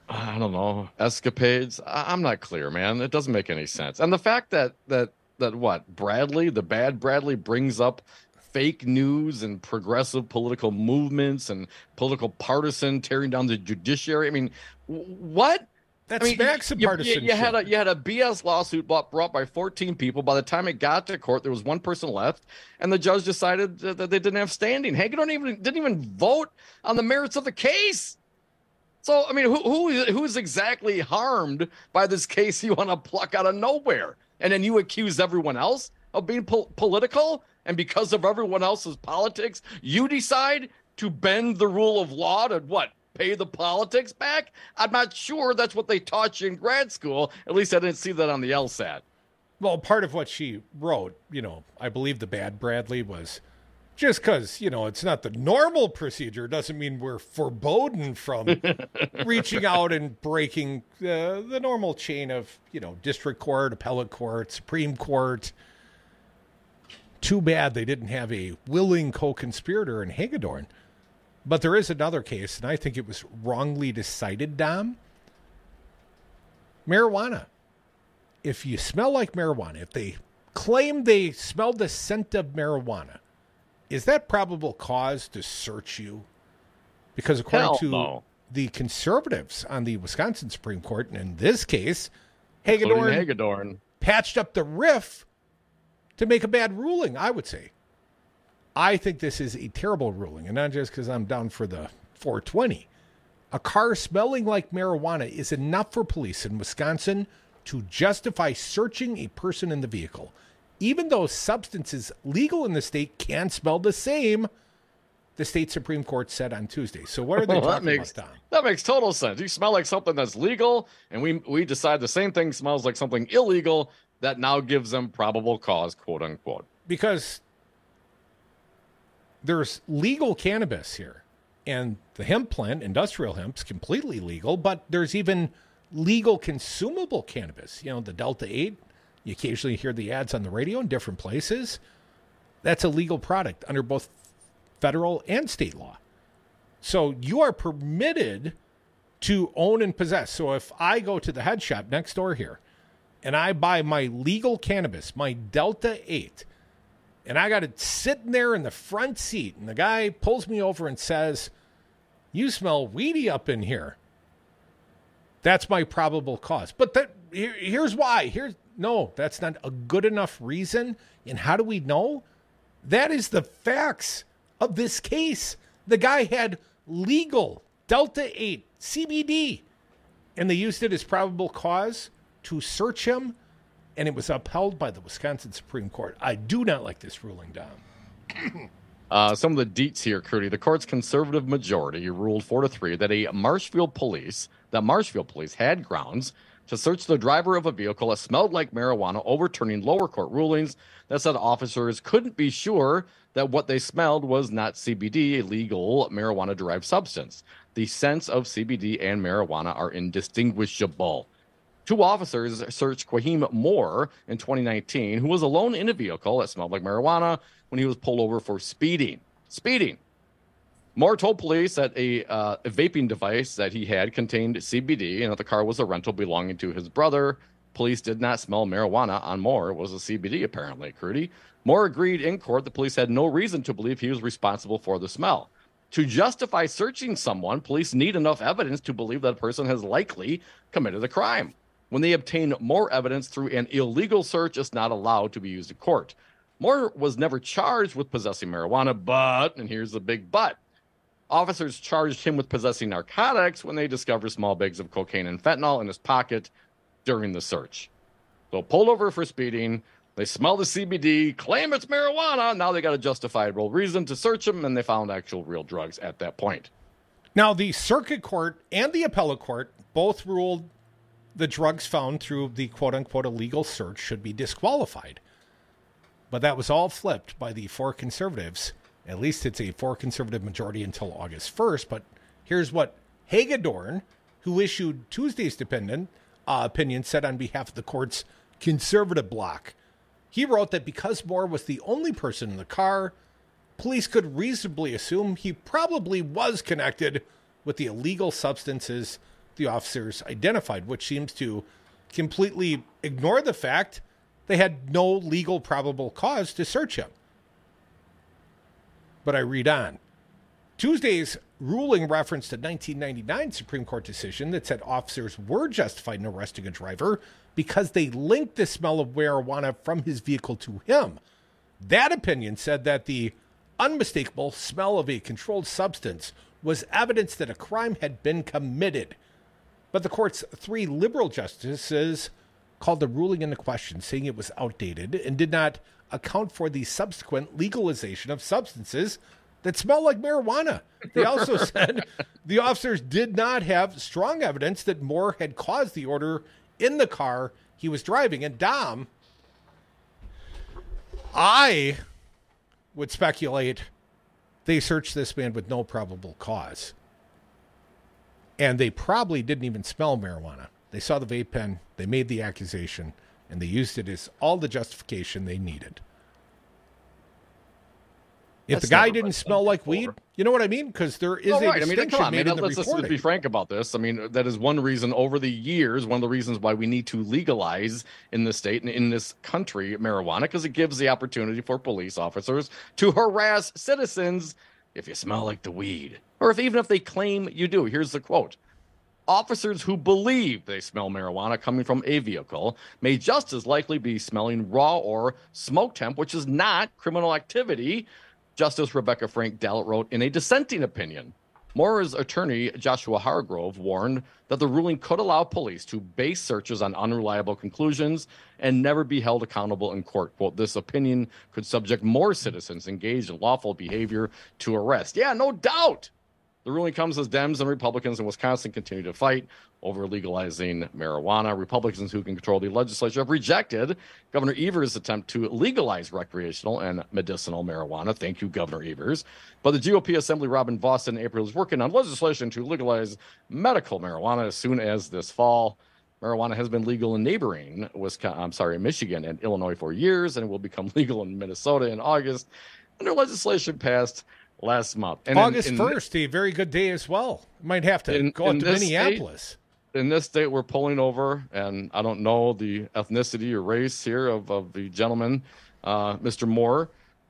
I don't know, escapades. I'm not clear, man. It doesn't make any sense. And the fact that what Bradley, the bad Bradley, brings up fake news and progressive political movements and political partisan tearing down the judiciary. I mean, what? That's smacks of partisanship. You had a BS lawsuit brought by 14 people. By the time it got to court, there was one person left, and the judge decided that they didn't have standing. Hagedorn didn't even vote on the merits of the case. So, I mean, who is exactly harmed by this case you want to pluck out of nowhere? And then you accuse everyone else of being political? And because of everyone else's politics, you decide to bend the rule of law to what? Pay the politics back? I'm not sure that's what they taught you in grad school. At least I didn't see that on the LSAT. Well, part of what she wrote, I believe the bad Bradley was just because, it's not the normal procedure doesn't mean we're forbidden from reaching out and breaking the normal chain of, district court, appellate court, Supreme Court. Too bad they didn't have a willing co-conspirator in Hagedorn. But there is another case, and I think it was wrongly decided, Dom. Marijuana. If you smell like marijuana, if they claim they smelled the scent of marijuana, is that probable cause to search you? Because according to the conservatives on the Wisconsin Supreme Court, and in this case, Hagedorn patched up the riff to make a bad ruling, I would say. I think this is a terrible ruling, and not just because I'm down for the 420. A car smelling like marijuana is enough for police in Wisconsin to justify searching a person in the vehicle. Even though substances legal in the state can smell the same, the state Supreme Court said on Tuesday. So what are they talking about, Tom? That makes total sense. You smell like something that's legal, and we decide the same thing smells like something illegal, that now gives them probable cause, quote unquote. Because there's legal cannabis here, and the hemp plant, industrial hemp, is completely legal, but there's even legal consumable cannabis. The Delta 8, you occasionally hear the ads on the radio in different places. That's a legal product under both federal and state law. So you are permitted to own and possess. So if I go to the head shop next door here and I buy my legal cannabis, my Delta 8, and I got it sitting there in the front seat, and the guy pulls me over and says, "You smell weedy up in here." That's my probable cause. But here's why. No, that's not a good enough reason. And how do we know? That is the facts of this case. The guy had legal Delta 8 CBD, and they used it as probable cause to search him, and it was upheld by the Wisconsin Supreme Court. I do not like this ruling, Dom. Some of the deets here, Crudy. The court's conservative majority ruled 4-3 that Marshfield police had grounds to search the driver of a vehicle that smelled like marijuana, overturning lower court rulings that said officers couldn't be sure that what they smelled was not CBD, a legal marijuana-derived substance. The scents of CBD and marijuana are indistinguishable. 2 officers searched Quahim Moore in 2019, who was alone in a vehicle that smelled like marijuana when he was pulled over for speeding. Moore told police that a vaping device that he had contained CBD and that the car was a rental belonging to his brother. Police did not smell marijuana on Moore. It was a CBD, apparently, Crudy. Moore agreed in court the police had no reason to believe he was responsible for the smell. To justify searching someone, police need enough evidence to believe that a person has likely committed a crime. When they obtain more evidence through an illegal search, it's not allowed to be used in court. Moore was never charged with possessing marijuana, but, and here's the big but, officers charged him with possessing narcotics when they discovered small bags of cocaine and fentanyl in his pocket during the search. So pulled over for speeding, they smell the CBD, claim it's marijuana, now they got a justifiable reason to search him, and they found actual real drugs at that point. Now, the circuit court and the appellate court both ruled the drugs found through the quote-unquote illegal search should be disqualified. But that was all flipped by the 4 conservatives. At least it's a 4 conservative majority until August 1st. But here's what Hagedorn, who issued Tuesday's opinion, said on behalf of the court's conservative bloc. He wrote that because Moore was the only person in the car, police could reasonably assume he probably was connected with the illegal substances the officers identified, which seems to completely ignore the fact they had no legal probable cause to search him. But I read on. Tuesday's ruling referenced a 1999 Supreme Court decision that said officers were justified in arresting a driver because they linked the smell of marijuana from his vehicle to him. That opinion said that the unmistakable smell of a controlled substance was evidence that a crime had been committed. But the court's 3 liberal justices called the ruling into question, saying it was outdated and did not account for the subsequent legalization of substances that smell like marijuana. They also said the officers did not have strong evidence that Moore had caused the odor in the car he was driving. And Dom, I would speculate they searched this man with no probable cause. And they probably didn't even smell marijuana. They saw the vape pen, they made the accusation, and they used it as all the justification they needed. If the guy didn't smell like weed, you know what I mean? Because there is a distinction made in the let's reporting. Let's be frank about this. I mean, that is one reason over the years, one of the reasons why we need to legalize in this state and in this country marijuana, because it gives the opportunity for police officers to harass citizens if you smell like the weed, or even if they claim you do. Here's the quote. Officers who believe they smell marijuana coming from a vehicle may just as likely be smelling raw or smoked hemp, which is not criminal activity, Justice Rebecca Frank Dallett wrote in a dissenting opinion. Moore's attorney, Joshua Hargrove, warned that the ruling could allow police to base searches on unreliable conclusions and never be held accountable in court. Quote, this opinion could subject more citizens engaged in lawful behavior to arrest. Yeah, no doubt. The ruling comes as Dems and Republicans in Wisconsin continue to fight over legalizing marijuana. Republicans who can control the legislature have rejected Governor Evers' attempt to legalize recreational and medicinal marijuana. Thank you, Governor Evers. But the GOP Assembly Robin Vos in April is working on legislation to legalize medical marijuana as soon as this fall. Marijuana has been legal in neighboring Michigan and Illinois for years, and it will become legal in Minnesota in August under legislation passed last month. And August 1st, a very good day as well. Might have to go out to Minneapolis. In this state, we're pulling over, and I don't know the ethnicity or race here of the gentleman, Mr. Moore,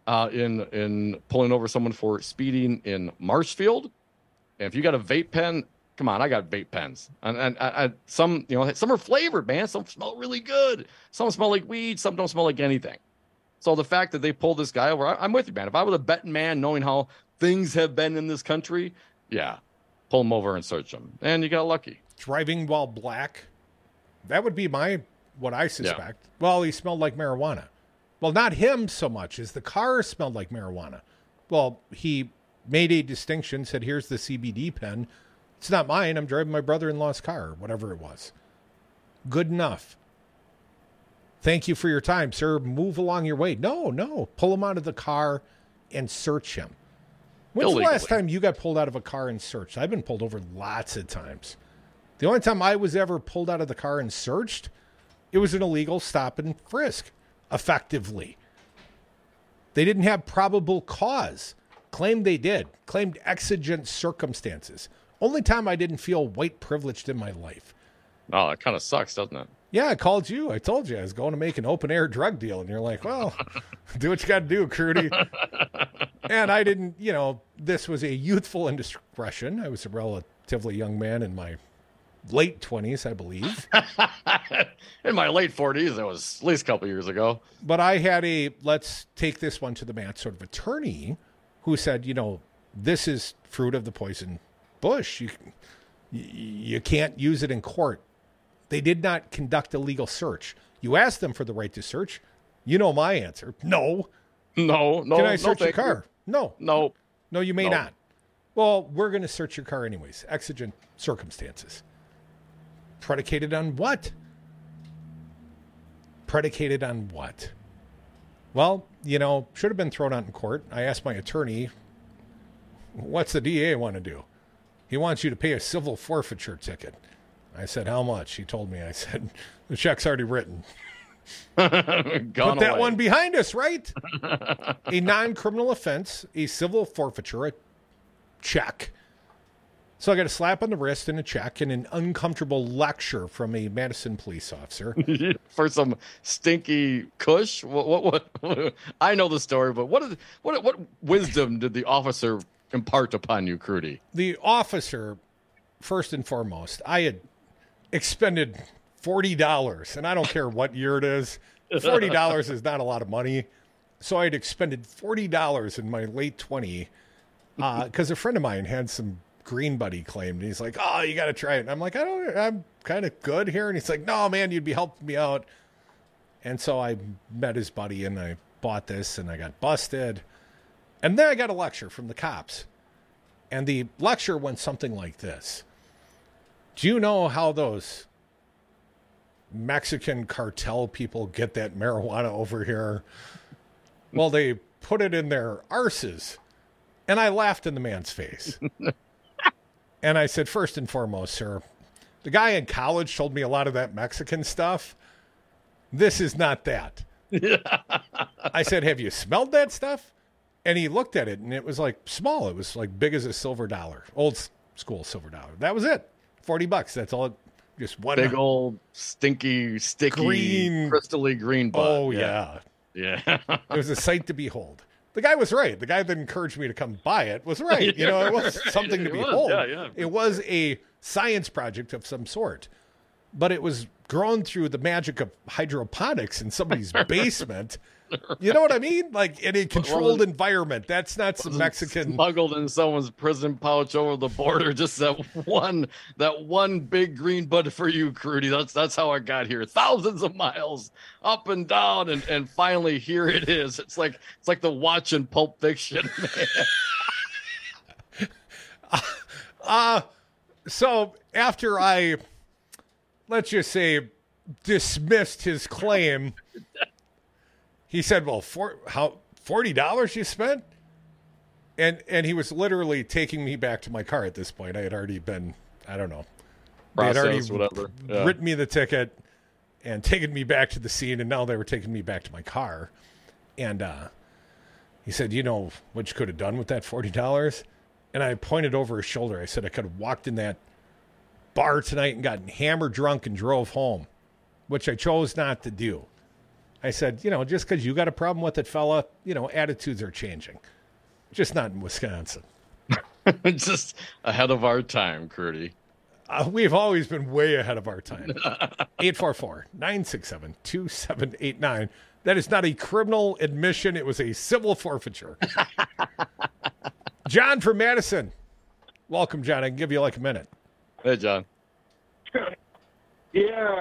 in pulling over someone for speeding in Marshfield. And if you got a vape pen, come on, I got vape pens. And some are flavored, man. Some smell really good. Some smell like weed. Some don't smell like anything. So the fact that they pulled this guy over, I'm with you, man. If I was a betting man, knowing how things have been in this country, yeah, pull him over and search him. And you got lucky. Driving while black, that would be what I suspect. Yeah. Well, he smelled like marijuana. Well, not him so much as the car smelled like marijuana. Well, he made a distinction, said, here's the CBD pen. It's not mine. I'm driving my brother-in-law's car, or whatever it was. Good enough. Thank you for your time, sir. Move along your way. No. Pull him out of the car and search him. When's the last time you got pulled out of a car and searched? I've been pulled over lots of times. The only time I was ever pulled out of the car and searched, it was an illegal stop and frisk, effectively. They didn't have probable cause. Claimed they did. Claimed exigent circumstances. Only time I didn't feel white privileged in my life. Oh, that kind of sucks, doesn't it? Yeah, I called you. I told you I was going to make an open-air drug deal. And you're like, well, do what you got to do, Crudy. And I didn't, this was a youthful indiscretion. I was a relatively young man in my late 20s, I believe. In my late 40s. That was at least a couple years ago. But I had let's take this one to the mat sort of attorney who said, this is fruit of the poison bush. You can't use it in court. They did not conduct a legal search. You asked them for the right to search. You know my answer. No. Can I search your car? No. No, you may not. Well, we're going to search your car anyways. Exigent circumstances. Predicated on what? Well, should have been thrown out in court. I asked my attorney, what's the DA want to do? He wants you to pay a civil forfeiture ticket. I said, how much? He told me. I said, the check's already written. Put that one behind us, right? A non-criminal offense, a civil forfeiture, a check. So I got a slap on the wrist and a check and an uncomfortable lecture from a Madison police officer. For some stinky kush? What? I know the story, but what wisdom did the officer impart upon you, Crudy? The officer, first and foremost, I had expended $40, and I don't care what year it is. $40 is not a lot of money. So I had expended $40 in my late 20s because a friend of mine had some green buddy claimed. And he's like, oh, you got to try it. And I'm like, I'm kind of good here. And he's like, no, man, you'd be helping me out. And so I met his buddy and I bought this and I got busted. And then I got a lecture from the cops. And the lecture went something like this. Do you know how those Mexican cartel people get that marijuana over here? Well, they put it in their arses. And I laughed in the man's face. And I said, first and foremost, sir, the guy in college told me a lot of that Mexican stuff. This is not that. I said, have you smelled that stuff? And he looked at it, and it was like small. It was like big as a silver dollar, old school silver dollar. That was it. $40. That's all. Just one big old stinky, sticky, green, crystally green bud. Oh yeah. It was a sight to behold. The guy was right. The guy that encouraged me to come buy it was right. You know, it was something to behold. It was a science project of some sort, but it was grown through the magic of hydroponics in somebody's basement. You know what I mean? Like in a controlled environment. That's not some Mexican smuggled in someone's prison pouch over the border. Just that one big green bud for you, Crudy. That's how I got here. Thousands of miles up and down, and finally here it is. It's like the watch in Pulp Fiction. So after I, let's just say, dismissed his claim. He said, well, $40 you spent? And he was literally taking me back to my car at this point. I had already been, I don't know. They had already written me the ticket and taken me back to the scene, and now they were taking me back to my car. And he said, you know what you could have done with that $40? And I pointed over his shoulder. I said, I could have walked in that bar tonight and gotten hammered drunk and drove home, which I chose not to do. I said, you know, just because you got a problem with it, fella, you know, attitudes are changing. Just not in Wisconsin. Just ahead of our time, Crudy. We've always been way ahead of our time. 844-967-2789. That is not a criminal admission. It was a civil forfeiture. John from Madison. Welcome, John. I can give you like a minute. Hey, John. Yeah,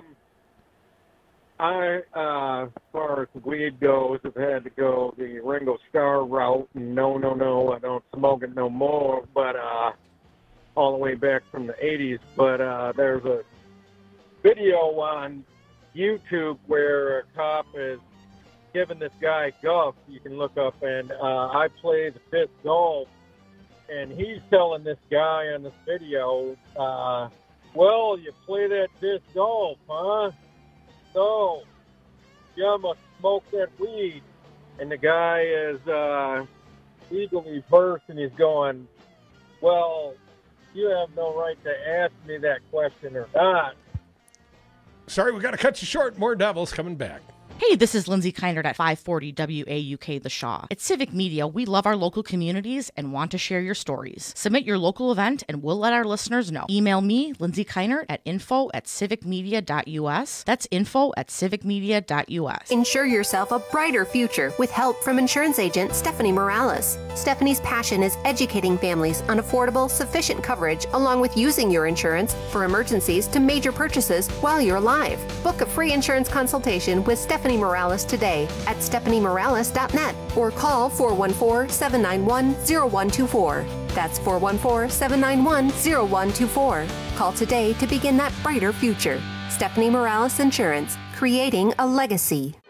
I, as far as weed goes, have had to go the Ringo Starr route. And no, I don't smoke it no more, but all the way back from the 80s. But there's a video on YouTube where a cop is giving this guy guff. You can look up, and I play the disc golf, and he's telling this guy on this video, well, you play that disc golf, huh? So, you must smoke that weed. And the guy is eagerly versed, and he's going, well, you have no right to ask me that question or not. Sorry, we got to cut you short. More Devils coming back. Hey, this is Lindsay Kindred at 540 WAUK The Shaw. At Civic Media, we love our local communities and want to share your stories. Submit your local event and we'll let our listeners know. Email me, Lindsay Kindred, at info@civicmedia.us. That's info@civicmedia.us. Ensure yourself a brighter future with help from insurance agent Stephanie Morales. Stephanie's passion is educating families on affordable, sufficient coverage, along with using your insurance for emergencies to major purchases while you're alive. Book a free insurance consultation with Stephanie Morales today at stephaniemorales.net or call 414-791-0124. That's 414-791-0124. Call today to begin that brighter future. Stephanie Morales Insurance, creating a legacy.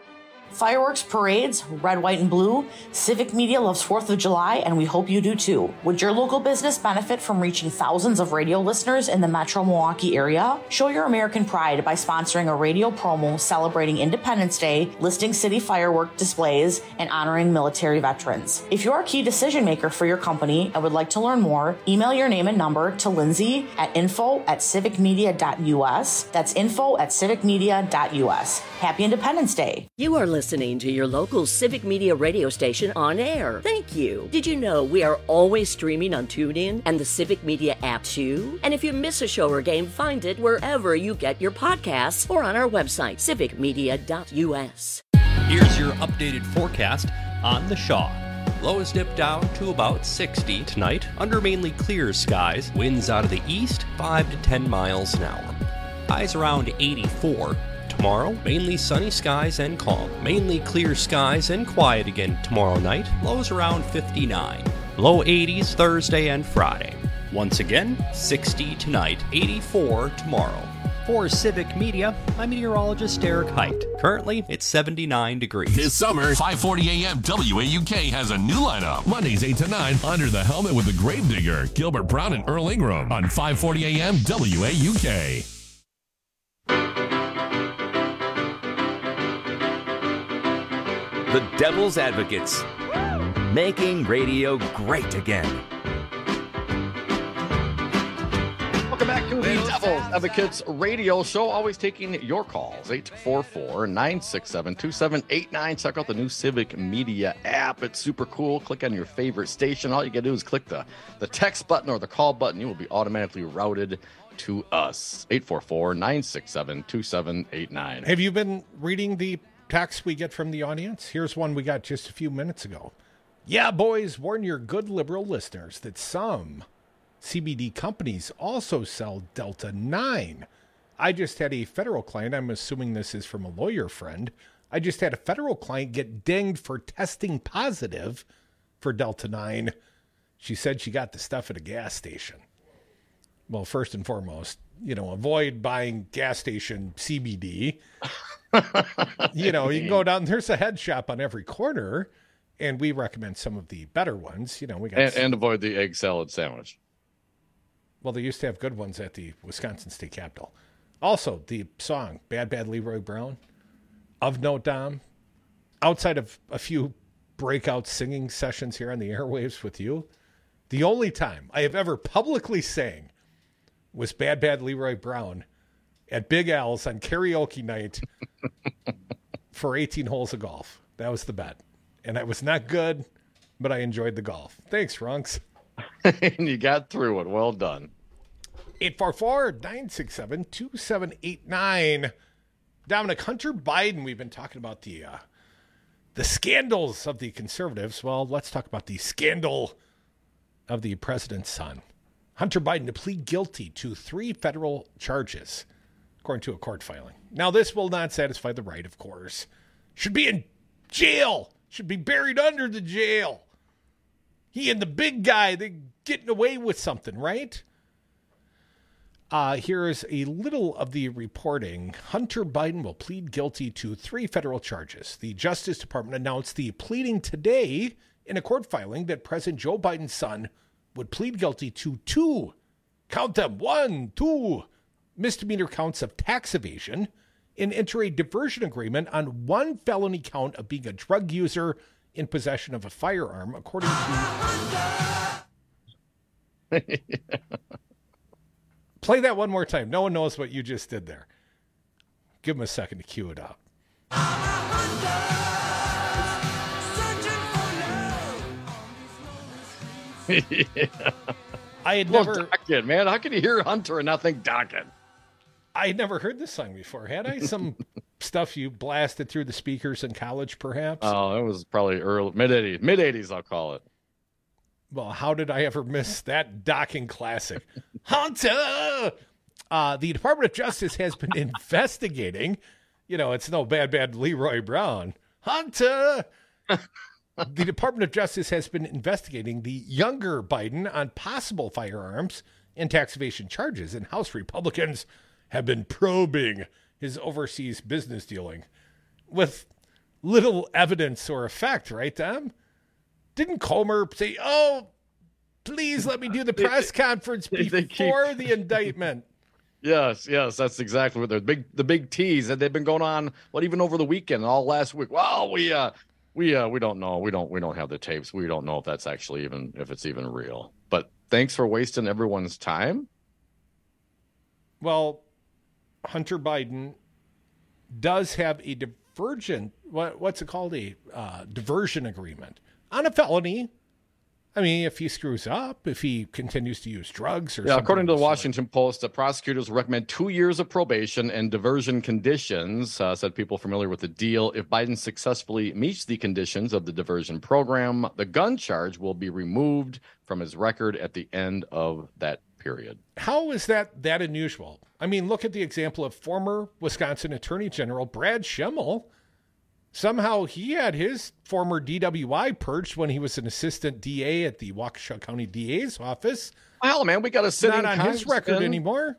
Fireworks, parades, red, white, and blue. Civic Media loves 4th of July, and we hope you do too. Would your local business benefit from reaching thousands of radio listeners in the metro Milwaukee area? Show your American pride by sponsoring a radio promo celebrating Independence Day, listing city firework displays, and honoring military veterans. If you're a key decision maker for your company and would like to learn more, email your name and number to Lindsay at info@civicmedia.us. That's info@civicmedia.us. Happy Independence Day. You are listening to your local Civic Media radio station on air. Thank you. Did you know we are always streaming on TuneIn and the Civic Media app too? And if you miss a show or game, find it wherever you get your podcasts or on our website, civicmedia.us. Here's your updated forecast on the Shaw. Lows dip down to about 60 tonight under mainly clear skies. Winds out of the east, 5 to 10 miles an hour. Highs around 84. Tomorrow, mainly sunny skies and calm. Mainly clear skies and quiet again tomorrow night. Lows around 59. Low 80s Thursday and Friday. Once again, 60 tonight, 84 tomorrow. For Civic Media, I'm meteorologist Derek Height. Currently, it's 79 degrees. This summer, 540 AM WAUK has a new lineup. Mondays 8 to 9, Under the Helmet with the Gravedigger, Gilbert Brown and Earl Ingram on 540 AM WAUK. The Devil's Advocates, making radio great again. Welcome back to the Devil's Advocates radio show. Always taking your calls. 844-967-2789. Check out the new Civic Media app. It's super cool. Click on your favorite station. All you got to do is click the text button or the call button. You will be automatically routed to us. 844-967-2789. Have you been reading the texts we get from the audience? Here's one we got just a few minutes ago. Yeah, boys, warn your good liberal listeners that some CBD companies also sell Delta 9. I just had a federal client, I'm assuming this is from a lawyer friend, I just had a federal client get dinged for testing positive for Delta 9. She said she got the stuff at a gas station. Well, first and foremost, avoid buying gas station CBD. You can go down, there's a head shop on every corner, and we recommend some of the better ones. We got and avoid the egg salad sandwich. Well, they used to have good ones at the Wisconsin State Capitol. Also, the song Bad Bad Leroy Brown, of note, Dom, outside of a few breakout singing sessions here on the airwaves with you, the only time I have ever publicly sang was Bad Bad Leroy Brown at Big Al's on karaoke night for 18 holes of golf. That was the bet. And I was not good, but I enjoyed the golf. Thanks, Runks. And you got through it. Well done. 844-967-2789. Dominic, Hunter Biden, we've been talking about the scandals of the conservatives. Well, let's talk about the scandal of the president's son. Hunter Biden to plead guilty to 3 federal charges, according to a court filing. Now, this will not satisfy the right, of course. Should be in jail. Should be buried under the jail. He and the big guy, they're getting away with something, right? Here is a little of the reporting. Hunter Biden will plead guilty to 3 federal charges. The Justice Department announced the pleading today in a court filing that President Joe Biden's son would plead guilty to 2, count them, 1, 2, misdemeanor counts of tax evasion and enter a diversion agreement on 1 felony count of being a drug user in possession of a firearm, according to... Play that one more time. No one knows what you just did there. Give him a second to cue it up. Yeah. I had never... Dokken, man. How can you hear Hunter and not think Dokken? I had never heard this song before. Had I? Some stuff you blasted through the speakers in college, perhaps? Oh, it was probably early, mid-80s, I'll call it. Well, how did I ever miss that Dokken classic? Hunter! The Department of Justice has been investigating. It's no bad Leroy Brown. Hunter! The Department of Justice has been investigating the younger Biden on possible firearms and tax evasion charges, and House Republicans have been probing his overseas business dealing with little evidence or effect, right, Tom? Didn't Comer say, "Oh, please let me do the press conference before the indictment"? Yes, that's exactly what they're the big tease that they've been going on. Even over the weekend, all last week. Well, we don't know. We don't have the tapes. We don't know if that's actually if it's even real. But thanks for wasting everyone's time. Well, Hunter Biden does have a what's it called? A diversion agreement on a felony. I mean, if he screws up, if he continues to use drugs or something. According to the Washington Post, the prosecutors recommend 2 years of probation and diversion conditions, said people familiar with the deal. If Biden successfully meets the conditions of the diversion program, the gun charge will be removed from his record at the end of that period. How is that unusual? I mean, look at the example of former Wisconsin Attorney General Brad Schimel. Somehow he had his former DWI purged when he was an assistant DA at the Waukesha County DA's office. Well, man, we got a sitting not on his record anymore.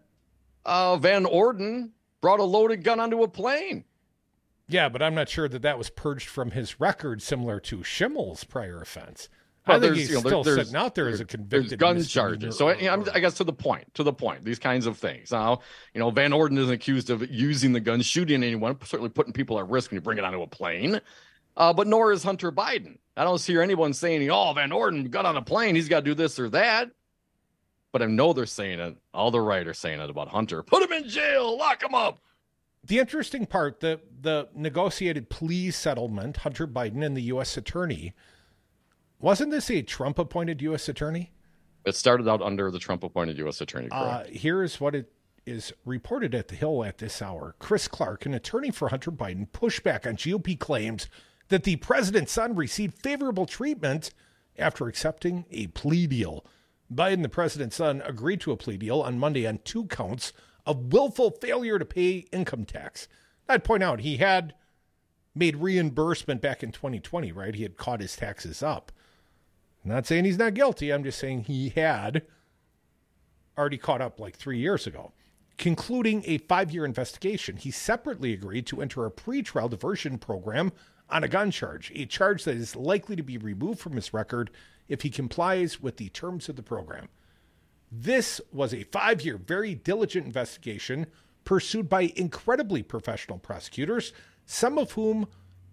Van Orden brought a loaded gun onto a plane. Yeah, but I'm not sure that was purged from his record, similar to Schimmel's prior offense. Well, I think he's still sitting out there as a convicted gun charges. So I guess to the point, these kinds of things. Now, Van Orden isn't accused of using the gun, shooting anyone, certainly putting people at risk when you bring it onto a plane. But nor is Hunter Biden. I don't hear anyone saying, "Oh, Van Orden got on a plane, he's got to do this or that." But I know they're saying it. All the right are saying it about Hunter. Put him in jail, lock him up. The interesting part, the negotiated plea settlement, Hunter Biden and the U.S. attorney. Wasn't this a Trump-appointed U.S. attorney? It started out under the Trump-appointed U.S. attorney, correct. Here's what it is reported at the Hill at this hour. Chris Clark, an attorney for Hunter Biden, pushed back on GOP claims that the president's son received favorable treatment after accepting a plea deal. Biden, the president's son, agreed to a plea deal on Monday on 2 counts of willful failure to pay income tax. I'd point out he had made reimbursement back in 2020, right? He had caught his taxes up. I'm not saying he's not guilty. I'm just saying he had already caught up 3 years ago. Concluding a 5-year investigation, he separately agreed to enter a pretrial diversion program on a gun charge, a charge that is likely to be removed from his record if he complies with the terms of the program. This was a 5-year, very diligent investigation pursued by incredibly professional prosecutors, some of whom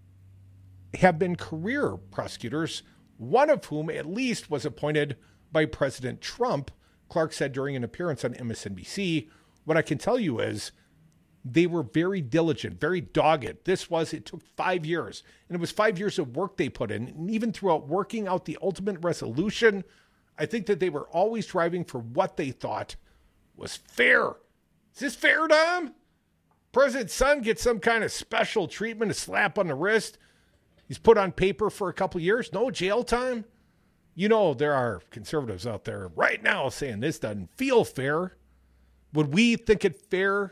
have been career prosecutors, one of whom at least was appointed by President Trump, Clark said during an appearance on MSNBC. What I can tell you is they were very diligent, very dogged. It took 5 years, and it was 5 years of work they put in. And even throughout working out the ultimate resolution, I think that they were always striving for what they thought was fair. Is this fair, Dom? President's son gets some kind of special treatment, a slap on the wrist. He's put on paper for a couple years. No jail time. There are conservatives out there right now saying this doesn't feel fair. Would we think it fair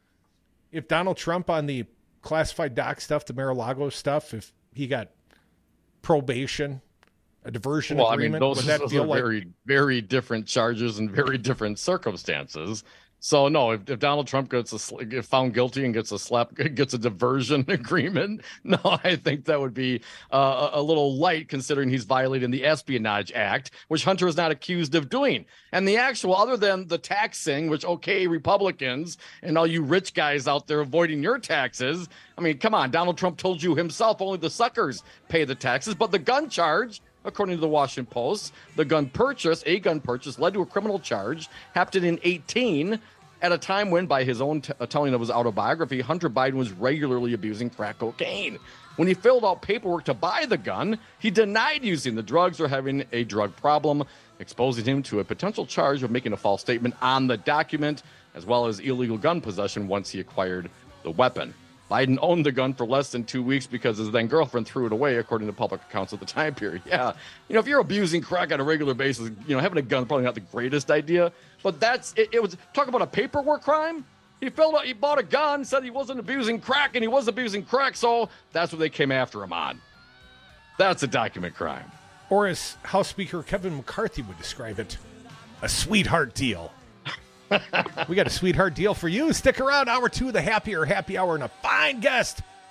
if Donald Trump on the classified doc stuff, the Mar-a-Lago stuff, if he got probation, a diversion agreement? Those are very, very different charges and very different circumstances. So no, if Donald Trump gets found guilty and gets a diversion agreement, no, I think that would be a little light considering he's violating the Espionage Act, which Hunter is not accused of doing. And the actual, other than the taxing, which, okay, Republicans and all you rich guys out there avoiding your taxes. I mean, come on, Donald Trump told you himself only the suckers pay the taxes, but the gun charge, according to the Washington Post, a gun purchase led to a criminal charge, happened in 2018, at a time when, by his own telling of his autobiography, Hunter Biden was regularly abusing crack cocaine. When he filled out paperwork to buy the gun, he denied using the drugs or having a drug problem, exposing him to a potential charge of making a false statement on the document, as well as illegal gun possession once he acquired the weapon. Biden owned the gun for less than 2 weeks because his then girlfriend threw it away, according to public accounts at the time period. Yeah, if you're abusing crack on a regular basis, having a gun probably not the greatest idea. But it was talk about a paperwork crime. He bought a gun, said he wasn't abusing crack, and he was abusing crack, so that's what they came after him on. That's a document crime. Or as House Speaker Kevin McCarthy would describe it, a sweetheart deal. We got a sweetheart deal for you. Stick around. Hour 2 of the Happy Hour, and a fine guest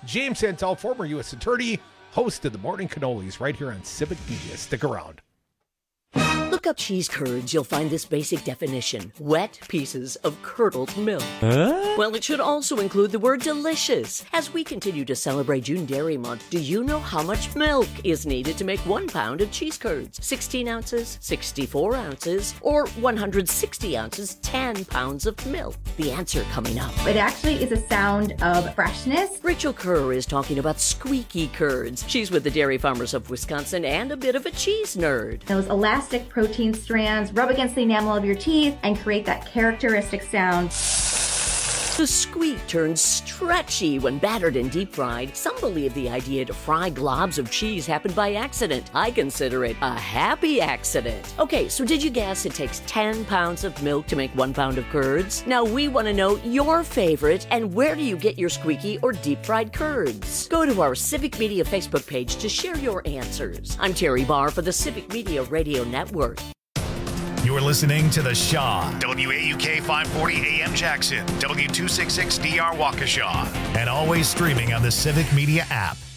James Santel, former U.S. Attorney, host of the Morning Cannolis right here on Civic Media. Stick around. Look up cheese curds, you'll find this basic definition: wet pieces of curdled milk. Well, it should also include the word delicious. As we continue to celebrate June Dairy Month, do you know how much milk is needed to make 1 pound of cheese curds? 16 ounces, 64 ounces, or 160 ounces, 10 pounds of milk? The answer coming up. It actually is a sound of freshness. Rachel Kerr is talking about squeaky curds. She's with the Dairy Farmers of Wisconsin and a bit of a cheese nerd. Those elastic protein strands rub against the enamel of your teeth and create that characteristic sound. The squeak turns stretchy when battered and deep fried. Some believe the idea to fry globs of cheese happened by accident. I consider it a happy accident. Okay, so did you guess it takes 10 pounds of milk to make 1 pound of curds? Now we want to know your favorite and where do you get your squeaky or deep fried curds? Go to our Civic Media Facebook page to share your answers. I'm Terry Barr for the Civic Media Radio Network. You're listening to The Shaw, WAUK 540 AM Jackson, W266DR Waukesha, and always streaming on the Civic Media app.